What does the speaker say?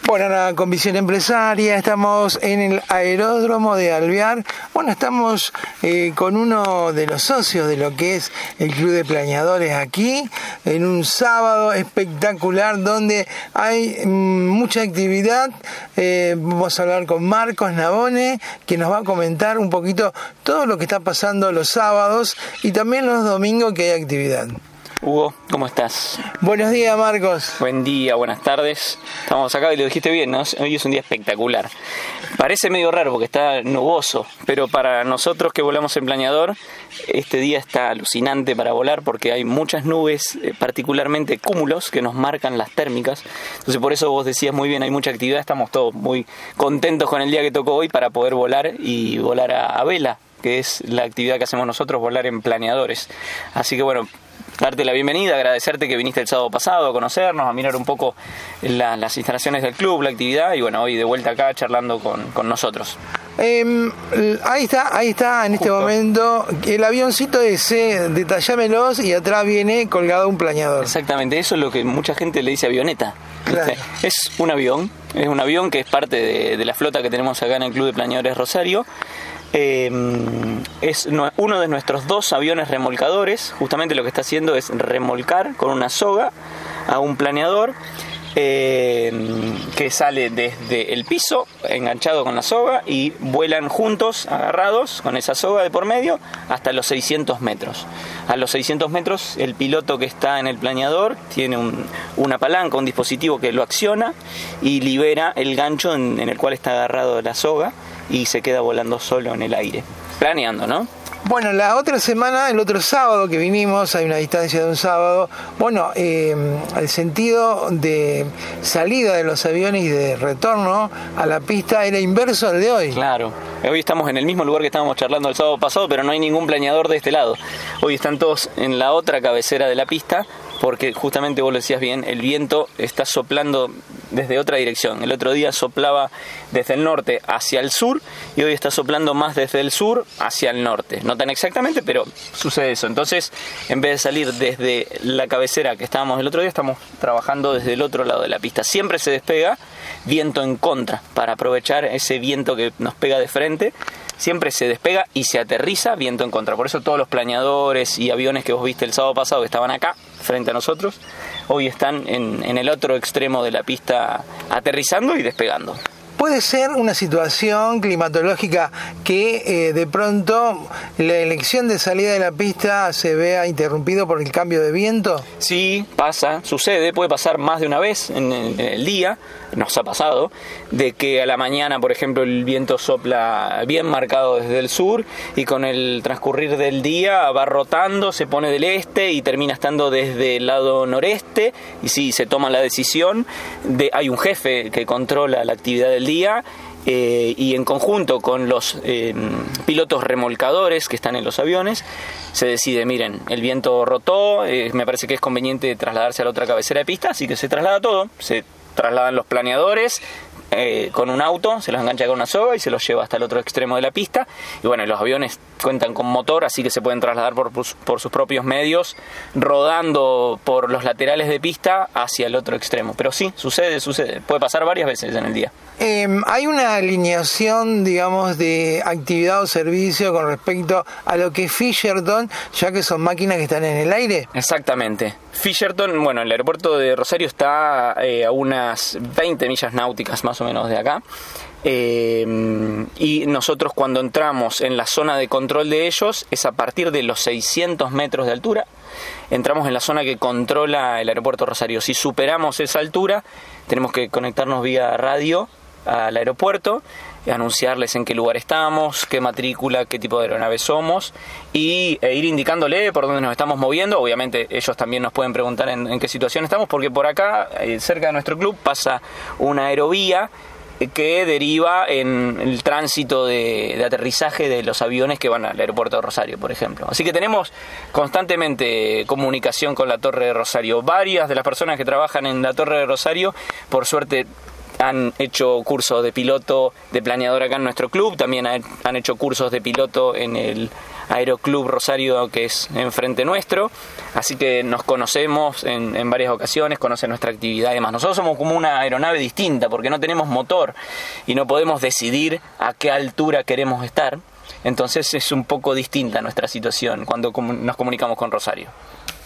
Bueno, nada, con Visión Empresaria, estamos en el aeródromo de Alvear. Bueno, estamos con uno de los socios de lo que es el Club de Planeadores aquí, en un sábado espectacular donde hay mucha actividad. Vamos a hablar con Marcos Navone, que nos va a comentar un poquito todo lo que está pasando los sábados y también los domingos que hay actividad. Hugo, ¿cómo estás? Buenos días, Marcos. Buen día, buenas tardes. Estamos acá y lo dijiste bien, ¿no? Hoy es un día espectacular. Parece medio raro porque está nuboso, pero para nosotros que volamos en planeador, este día está alucinante para volar porque hay muchas nubes, particularmente cúmulos, que nos marcan las térmicas. Entonces por eso vos decías muy bien, hay mucha actividad, estamos todos muy contentos con el día que tocó hoy para poder volar y volar a vela, que es la actividad que hacemos nosotros, volar en planeadores. Así que bueno, darte la bienvenida, agradecerte que viniste el sábado pasado a conocernos, a mirar un poco las instalaciones del club, la actividad, y bueno, hoy de vuelta acá charlando con nosotros. Ahí está en este momento el avioncito ese, detallámelos, y atrás viene colgado un planeador. Exactamente, eso es lo que mucha gente le dice avioneta. Claro. Es un avión que es parte de la flota que tenemos acá en el Club de Planeadores Rosario. Es uno de nuestros 2 aviones remolcadores. Justamente lo que está haciendo es remolcar con una soga a un planeador que sale desde el piso enganchado con la soga y vuelan juntos, agarrados con esa soga de por medio hasta los 600 metros. A los 600 metros el piloto que está en el planeador tiene una palanca, un dispositivo que lo acciona y libera el gancho en el cual está agarrado la soga y se queda volando solo en el aire, planeando, ¿no? Bueno, la otra semana, el otro sábado que vinimos, hay una distancia de un sábado, bueno, el sentido de salida de los aviones y de retorno a la pista era inverso al de hoy. Claro, hoy estamos en el mismo lugar que estábamos charlando el sábado pasado, pero no hay ningún planeador de este lado. Hoy están todos en la otra cabecera de la pista, porque justamente vos lo decías bien, el viento está soplando desde otra dirección. El otro día soplaba desde el norte hacia el sur y hoy está soplando más desde el sur hacia el norte. No tan exactamente, pero sucede eso. Entonces, en vez de salir desde la cabecera que estábamos el otro día, estamos trabajando desde el otro lado de la pista. Siempre se despega viento en contra para aprovechar ese viento que nos pega de frente. Siempre se despega y se aterriza viento en contra. Por eso todos los planeadores y aviones que vos viste el sábado pasado que estaban acá, frente a nosotros, hoy están en el otro extremo de la pista aterrizando y despegando. ¿Puede ser una situación climatológica que de pronto la elección de salida de la pista se vea interrumpido por el cambio de viento? Sí, pasa, sucede, puede pasar más de una vez en el día, nos ha pasado, de que a la mañana, por ejemplo, el viento sopla bien marcado desde el sur y con el transcurrir del día va rotando, se pone del este y termina estando desde el lado noreste, y sí, se toma la decisión, hay un jefe que controla la actividad del día y en conjunto con los pilotos remolcadores que están en los aviones se decide, miren, el viento rotó, me parece que es conveniente trasladarse a la otra cabecera de pista, así que se traslada todo, se trasladan los planeadores con un auto, se los engancha con una soga y se los lleva hasta el otro extremo de la pista. Y bueno, los aviones cuentan con motor, así que se pueden trasladar por sus propios medios, rodando por los laterales de pista hacia el otro extremo. Pero sí, sucede, puede pasar varias veces en el día. ¿Hay una alineación, digamos, de actividad o servicio con respecto a lo que es Fisherton, ya que son máquinas que están en el aire? Exactamente. Fisherton, bueno, el aeropuerto de Rosario está a unas 20 millas náuticas más o menos de acá. Y nosotros cuando entramos en la zona de control de ellos es a partir de los 600 metros de altura. Entramos en la zona que controla el aeropuerto Rosario. Si superamos esa altura, tenemos que conectarnos vía radio al aeropuerto, anunciarles en qué lugar estamos, qué matrícula, qué tipo de aeronave somos y ir indicándole por dónde nos estamos moviendo. Obviamente ellos también nos pueden preguntar en qué situación estamos, porque por acá, cerca de nuestro club, pasa una aerovía que deriva en el tránsito de aterrizaje de los aviones que van al aeropuerto de Rosario, por ejemplo. Así que tenemos constantemente comunicación con la Torre de Rosario. Varias de las personas que trabajan en la Torre de Rosario, por suerte, han hecho cursos de piloto, de planeador acá en nuestro club, también han hecho cursos de piloto en el Aeroclub Rosario, que es enfrente nuestro, así que nos conocemos en varias ocasiones, conoce nuestra actividad y demás. Nosotros somos como una aeronave distinta porque no tenemos motor y no podemos decidir a qué altura queremos estar, entonces es un poco distinta nuestra situación cuando nos comunicamos con Rosario.